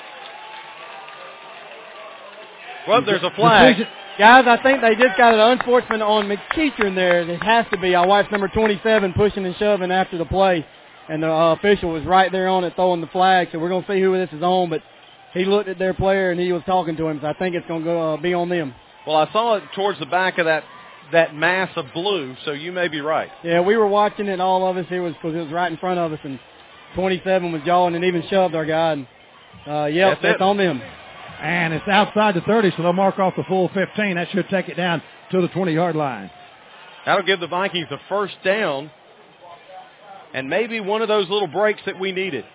Well, there's a flag. Decision. Guys, I think they just got an unsportsman on McEachern there. It has to be. I watched number twenty-seven pushing and shoving after the play, and the uh, official was right there on it throwing the flag, so we're going to see who this is on, but he looked at their player, and he was talking to him, so I think it's going to go, uh, be on them. Well, I saw it towards the back of that that mass of blue, so you may be right. Yeah, we were watching it, all of us. It was because it was right in front of us, and twenty-seven was jawing and even shoved our guy. And, uh, yep, that's, that's on them. And it's outside the thirty, so they'll mark off the full fifteen. That should take it down to the twenty-yard line. That'll give the Vikings a first down and maybe one of those little breaks that we needed.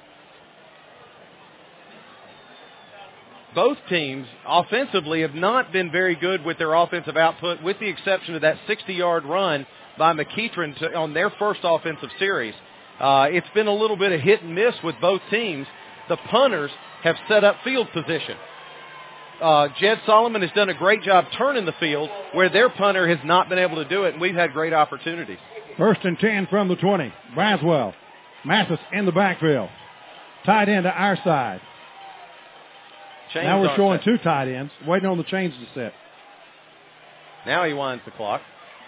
Both teams offensively have not been very good with their offensive output, with the exception of that sixty-yard run by McEachern to, on their first offensive series. Uh, it's been a little bit of hit and miss with both teams. The punters have set up field position. Uh, Jed Solomon has done a great job turning the field where their punter has not been able to do it, and we've had great opportunities. First and ten from the twenty. Braswell. Mathis in the backfield. Tight end to our side. Chains now we're showing set. two tight ends, waiting on the chains to set. Now he winds the clock.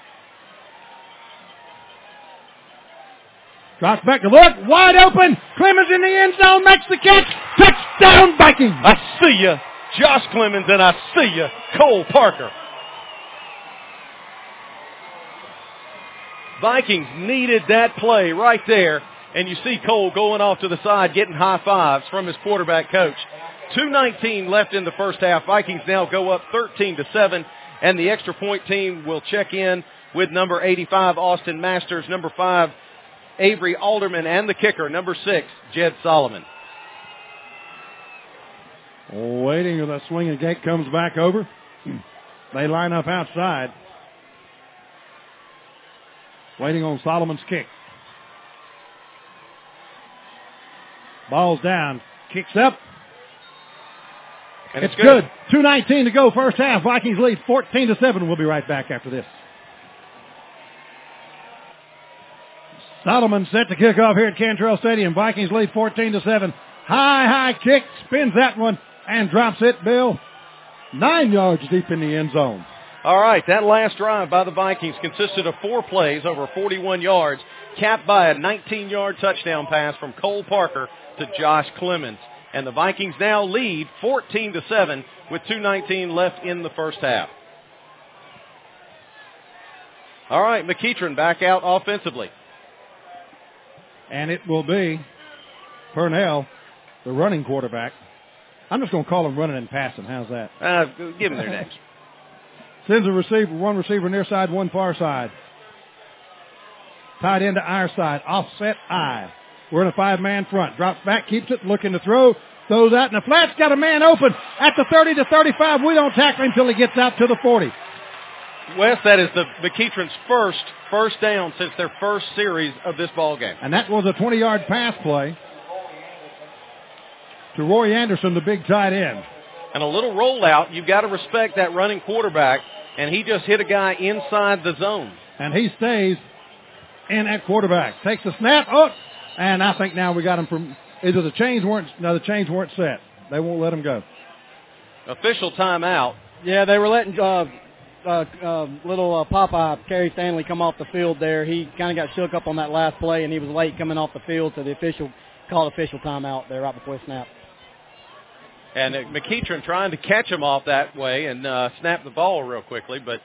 Drops back to look, wide open. Clemens in the end zone, makes the catch. Touchdown, Vikings. I see you, Josh Clemens, and I see you, Cole Parker. Vikings needed that play right there, and you see Cole going off to the side, getting high fives from his quarterback coach. two nineteen left in the first half. Vikings now go up thirteen to seven, and the extra point team will check in with number eighty-five, Austin Masters, number five, Avery Alderman, and the kicker, number six, Jed Solomon. Waiting till that swinging gate comes back over. They line up outside. Waiting on Solomon's kick. Ball's down. Kicks up. And it's, it's good. good. two nineteen to go first half. Vikings lead fourteen to seven. We'll be right back after this. Solomon set to kick off here at Cantrell Stadium. Vikings lead fourteen to seven. High, high kick. Spins that one and drops it, Bill. Nine yards deep in the end zone. All right, that last drive by the Vikings consisted of four plays over forty-one yards, capped by a nineteen-yard touchdown pass from Cole Parker to Josh Clemens. And the Vikings now lead fourteen to seven with two nineteen left in the first half. All right, McEachern back out offensively. And it will be Purnell, the running quarterback. I'm just going to call him running and passing. How's that? Uh, give them their names. Sends a receiver, one receiver near side, one far side. Tied into our side. Offset I. We're in a five-man front. Drops back, keeps it, looking to throw. Throws out in the flats. Got a man open at the thirty to thirty-five. We don't tackle him until he gets out to the forty. Wes, that is the McEachern's first first down since their first series of this ball game. And that was a twenty-yard pass play to Roy Anderson, the big tight end. And a little rollout. You've got to respect that running quarterback, and he just hit a guy inside the zone. And he stays in at quarterback. Takes the snap. Oh, and I think now we got him from either the chains weren't no the chains weren't set. They won't let him go. Official timeout. Yeah, they were letting uh, uh, uh, little uh, Popeye, Kerry Stanley, come off the field there. He kind of got shook up on that last play, and he was late coming off the field, so the official called official timeout there right before snap. And uh, McEachern trying to catch him off that way and uh, snap the ball real quickly, but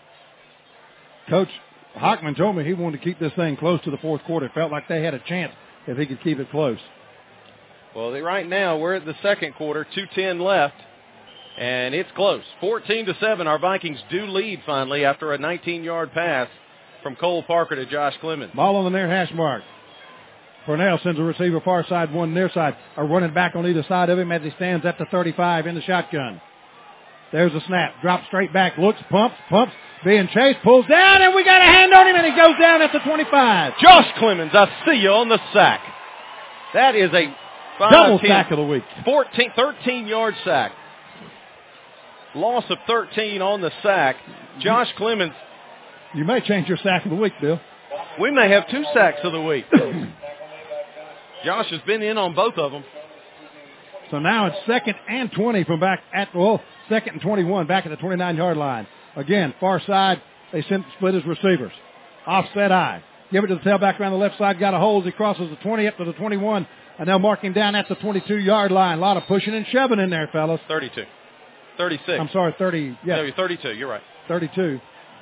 Coach Hockman told me he wanted to keep this thing close to the fourth quarter. It felt like they had a chance if he could keep it close. Well, they, right now we're at the second quarter, two ten left, and it's close. fourteen to seven, our Vikings do lead finally after a nineteen-yard pass from Cole Parker to Josh Clemens. Ball on the near hash mark. Purnell sends a receiver far side, one near side. A running back on either side of him as he stands at the thirty-five in the shotgun. There's a snap. Drops straight back. Looks, pumps, pumps. Being chased, pulls down, and we got a hand on him, and he goes down at the twenty-five. Josh Clemens, I see you on the sack. That is a five, double ten, sack of the week. fourteen, thirteen-yard sack. Loss of thirteen on the sack. Josh Clemens. You may change your sack of the week, Bill. We may have two sacks of the week. Josh has been in on both of them. So now it's second and twenty from back at, well, second and twenty-one, back at the twenty-nine-yard line. Again, far side, they sent, split his receivers. Offset eye. Give it to the tailback around the left side. Got a hold. He crosses the twenty up to the twenty-one. And they'll mark him down at the twenty-two-yard line. A lot of pushing and shoving in there, fellas. thirty-two. thirty-six. I'm sorry, thirty. Yeah. No, thirty-two. You're right. thirty-two.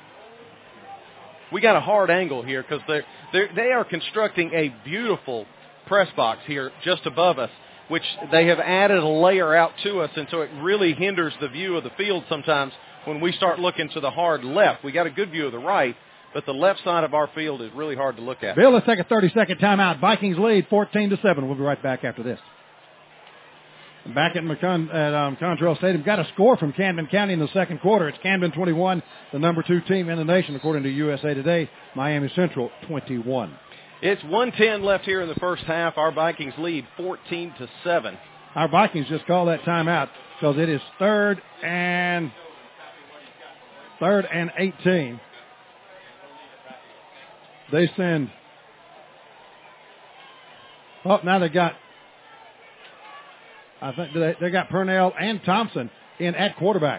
We got a hard angle here because they're, they're, they are constructing a beautiful press box here just above us, which they have added a layer out to us, and so it really hinders the view of the field sometimes when we start looking to the hard left. We got a good view of the right, but the left side of our field is really hard to look at. Bill, let's take a thirty-second timeout. Vikings lead fourteen to seven. We'll be right back after this. Back at, McCon- at um, Contrail Stadium, got a score from Camden County in the second quarter. It's Camden twenty-one, the number two team in the nation, according to U S A Today. Miami Central twenty-one. It's one ten left here in the first half. Our Vikings lead fourteen to seven. Our Vikings just call that timeout because it is third and third and eighteen. They send. Oh, now they got. I think they, they got Purnell and Thompson in at quarterback.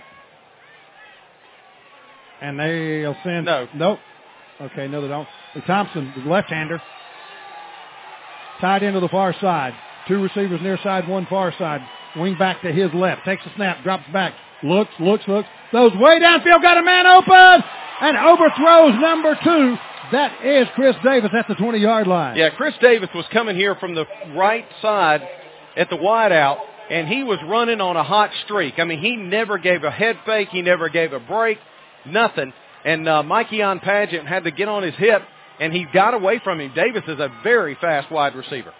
And they'll send. No. Nope. Okay, no, they don't. The Thompson, the left-hander, tied into the far side. Two receivers near side, one far side. Wing back to his left. Takes a snap, drops back. Looks, looks, looks. Goes way downfield, got a man open, and overthrows number two. That is Chris Davis at the twenty-yard line. Yeah, Chris Davis was coming here from the right side at the wideout, and he was running on a hot streak. I mean, he never gave a head fake. He never gave a break, nothing. And uh, Mikeon Pageant had to get on his hip, and he got away from him. Davis is a very fast wide receiver.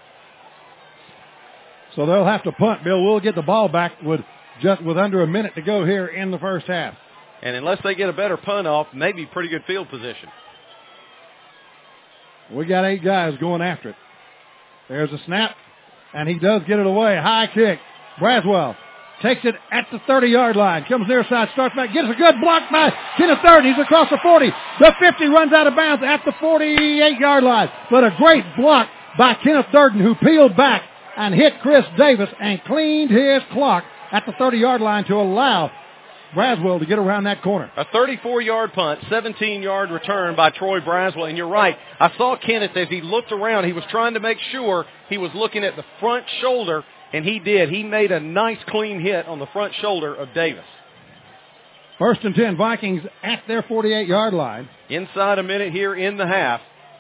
So they'll have to punt. Bill will get the ball back with just with under a minute to go here in the first half. And unless they get a better punt off, maybe pretty good field position. We got eight guys going after it. There's a snap, and he does get it away. High kick. Braswell takes it at the thirty-yard line. Comes near side, starts back, gets a good block by Kenneth Thurden. He's across the forty. The fifty runs out of bounds at the forty-eight-yard line. But a great block by Kenneth Thurden, who peeled back and hit Chris Davis and cleaned his clock at the thirty-yard line to allow Braswell to get around that corner. A thirty-four-yard punt, seventeen-yard return by Troy Braswell. And you're right. I saw Kenneth as he looked around. He was trying to make sure he was looking at the front shoulder, and he did. He made a nice, clean hit on the front shoulder of Davis. First and ten, Vikings at their forty-eight-yard line. Inside a minute here in the half.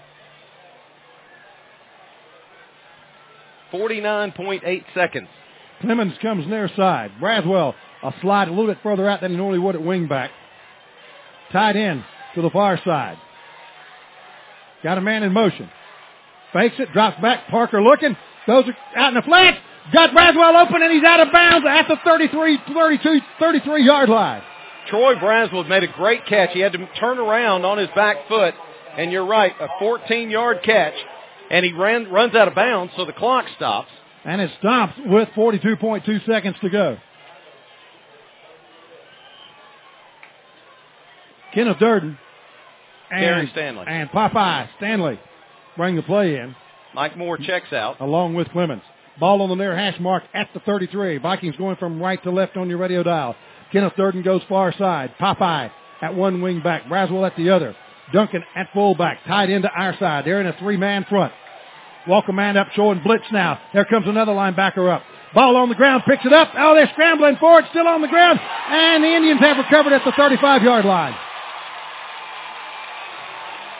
forty-nine point eight seconds. Clemens comes near side. Braswell, a slide a little bit further out than he normally would at wing back. Tied in to the far side. Got a man in motion. Fakes it, drops back. Parker looking. Goes out in the flat. Got Braswell open, and he's out of bounds at the thirty-three, thirty-two, thirty-three-yard line. Troy Braswell made a great catch. He had to turn around on his back foot. And you're right, a fourteen-yard catch. And he ran, runs out of bounds, so the clock stops. And it stops with forty-two point two seconds to go. Kenneth Durden and, Gary Stanley. and Popeye Stanley bring the play in. Mike Moore checks out. Along with Clemens. Ball on the near hash mark at the thirty-three. Vikings going from right to left on your radio dial. Kenneth Durden goes far side. Popeye at one wing back. Braswell at the other. Duncan at fullback. Tied into our side. They're in a three-man front. Walk a man up, showing blitz now. There comes another linebacker up. Ball on the ground, picks it up. Oh, they're scrambling for it, still on the ground. And the Indians have recovered at the thirty-five-yard line.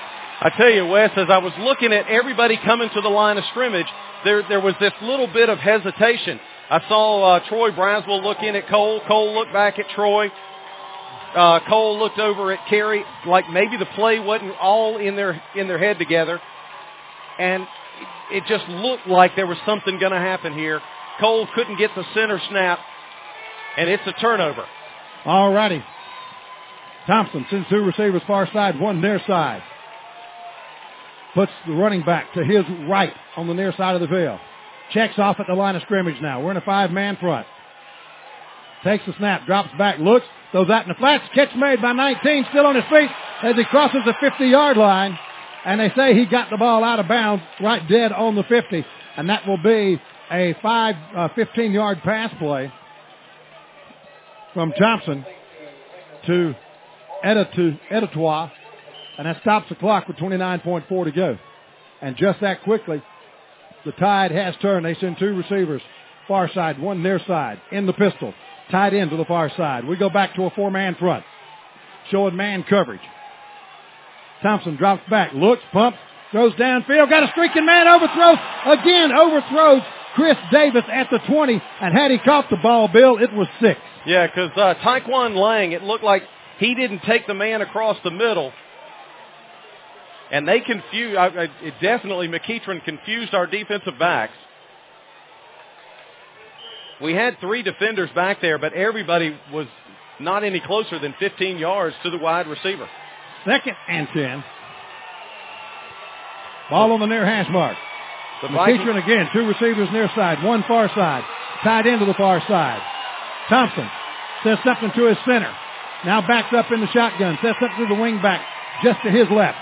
I tell you, Wes, as I was looking at everybody coming to the line of scrimmage, there there was this little bit of hesitation. I saw uh, Troy Braswell look in at Cole. Cole looked back at Troy. Uh, Cole looked over at Carey, like maybe the play wasn't all in their in their head together, and it just looked like there was something going to happen here. Cole couldn't get the center snap, and it's a turnover. All righty. Thompson sends two receivers far side, one near side. Puts the running back to his right on the near side of the field. Checks off at the line of scrimmage now. We're in a five-man front. Takes the snap, drops back, looks, throws out in the flats. Catch made by nineteen, still on his feet as he crosses the fifty-yard line. And they say he got the ball out of bounds right dead on the fifty. And that will be a five, uh, fifteen-yard pass play from Thompson to Editois. And that stops the clock with twenty-nine point four to go. And just that quickly, the tide has turned. They send two receivers, far side, one near side, in the pistol. Tied in to the far side. We go back to a four-man front, showing man coverage. Thompson drops back, looks, pumps, throws downfield, got a streaking man, overthrows, again overthrows Chris Davis at the twenty, and had he caught the ball, Bill, it was six. Yeah, because uh, Taekwon Lang, it looked like he didn't take the man across the middle, and they confused, I, I, it definitely, McEachern confused our defensive backs. We had three defenders back there, but everybody was not any closer than fifteen yards to the wide receiver. Second and ten. Ball on the near hash mark. McEachern again, two receivers near side, one far side. Tied into the far side. Thompson says something to his center. Now backs up in the shotgun. Says something to the wing back just to his left.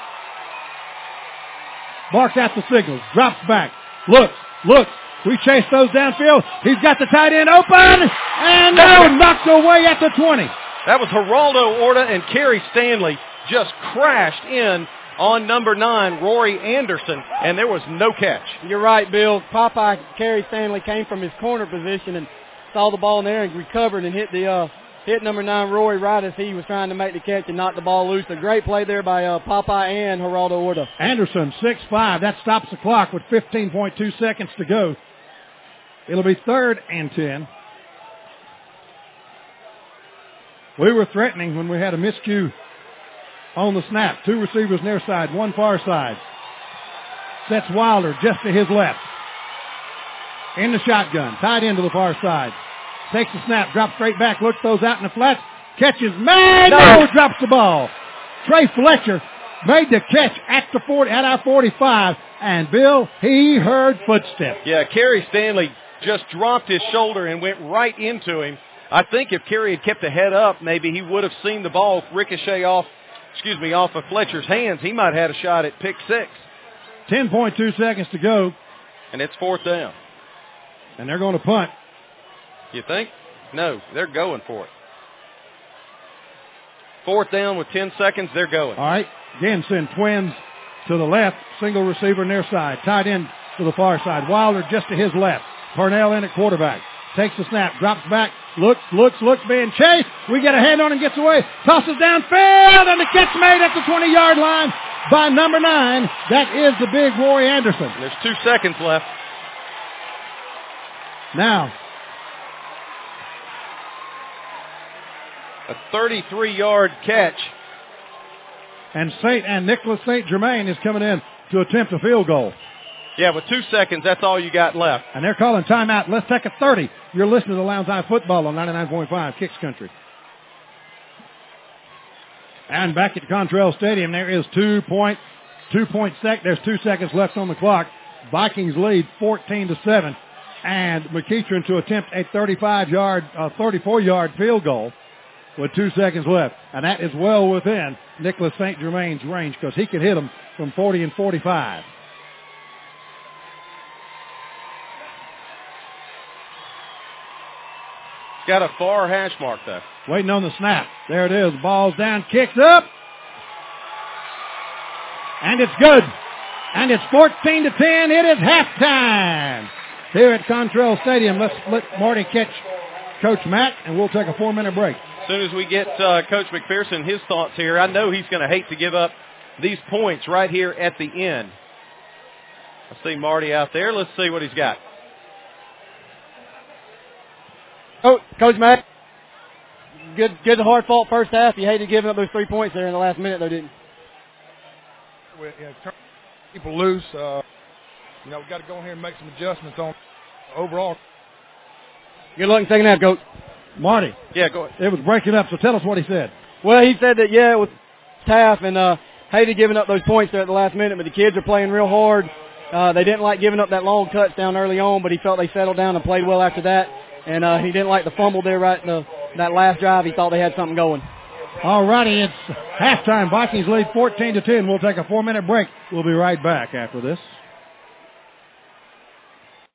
Barks out the signals. Drops back. Looks. Looks. We chase those downfield. He's got the tight end open. And no, knocked away at the twenty. That was Geraldo Orta, and Kerry Stanley just crashed in on number nine, Rory Anderson, and there was no catch. You're right, Bill. Popeye Kerry Stanley came from his corner position and saw the ball in there and recovered and hit the uh, hit number nine, Rory, right as he was trying to make the catch and knock the ball loose. A great play there by uh, Popeye and Geraldo Orta. Anderson, six five. That stops the clock with fifteen point two seconds to go. It'll be third and ten. We were threatening when we had a miscue on the snap. Two receivers near side, one far side. Sets Wilder just to his left. In the shotgun, tied into the far side. Takes the snap, drops straight back, looks, throws out in the flats. Catches, man, no, drops the ball. Trey Fletcher made the catch at the forty, at our forty-five, and Bill, he heard footsteps. Yeah, Kerry Stanley just dropped his shoulder and went right into him. I think if Kerry had kept the head up, maybe he would have seen the ball ricochet off, excuse me, off of Fletcher's hands. He might have had a shot at pick six. ten point two seconds to go. And it's fourth down. And they're going to punt. You think? No, they're going for it. Fourth down with ten seconds, they're going. All right. Again, send Twins to the left. Single receiver near side. Tied in to the far side. Wilder just to his left. Purnell in at quarterback. Takes the snap. Drops back. Looks, looks, looks. Being chased. We get a hand on him. Gets away. Tosses downfield. And the catch made at the twenty-yard line by number nine. That is the big Rory Anderson. There's two seconds left. Now, a thirty-three-yard catch. And Saint and Nicholas Saint Germain is coming in to attempt a field goal. Yeah, with two seconds, that's all you got left. And they're calling timeout. Let's take a thirty. You're listening to Lowndes High Football on ninety-nine point five Kicks Country. And back at Contrell Stadium, there is two point, two point sec. There's two seconds left on the clock. Vikings lead fourteen to seven. And McEachern to attempt a thirty-five-yard, uh, thirty-four-yard field goal with two seconds left. And that is well within Nicholas Saint Germain's range because he could hit them from forty and forty-five. It's got a far hash mark, though. Waiting on the snap. There it is. Ball's down, kicks up. And it's good. And it's fourteen to ten. It is halftime here at Contrell Stadium. Let's let Marty catch Coach Mack, and we'll take a four-minute break. As soon as we get uh, Coach McPherson, his thoughts here, I know he's going to hate to give up these points right here at the end. I see Marty out there. Let's see what he's got. Oh, Coach Mack, good, good hard fought first half. You hated giving up those three points there in the last minute, though, didn't you? You know, turn people loose. Uh, you know, we got to go in here and make some adjustments on overall. Good luck in second half, Coach. Marty. Yeah, go ahead. It was breaking up, so tell us what he said. Well, he said that, yeah, it was tough and uh, hated giving up those points there at the last minute, but the kids are playing real hard. Uh, they didn't like giving up that long touchdown early on, but he felt they settled down and played well after that. And uh, he didn't like the fumble there right in the, that last drive. He thought they had something going. All righty, it's halftime. Vikings lead fourteen to ten. We'll take a four-minute break. We'll be right back after this.